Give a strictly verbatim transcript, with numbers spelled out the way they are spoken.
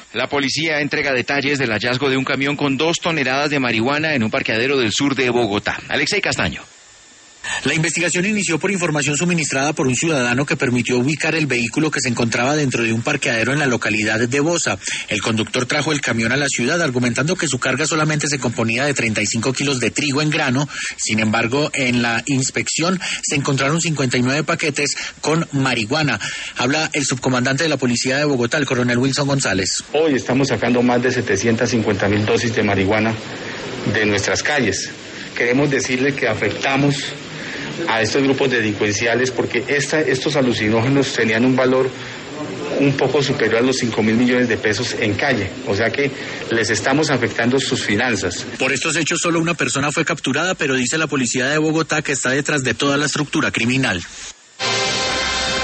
La policía entrega detalles del hallazgo de un camión con dos toneladas de marihuana en un parqueadero del sur de Bogotá. Alexei Castaño. La investigación inició por información suministrada por un ciudadano que permitió ubicar el vehículo que se encontraba dentro de un parqueadero en la localidad de Bosa. El conductor trajo el camión a la ciudad argumentando que su carga solamente se componía de treinta y cinco kilos de trigo en grano. Sin embargo, en la inspección se encontraron cincuenta y nueve paquetes con marihuana. Habla el subcomandante de la Policía de Bogotá, el coronel Wilson González. Hoy estamos sacando más de setecientas cincuenta mil dosis de marihuana de nuestras calles. Queremos decirle que afectamos a estos grupos delincuenciales porque esta, estos alucinógenos tenían un valor un poco superior a los cinco mil millones de pesos en calle, o sea que les estamos afectando sus finanzas. Por estos hechos solo una persona fue capturada, pero dice la policía de Bogotá que está detrás de toda la estructura criminal.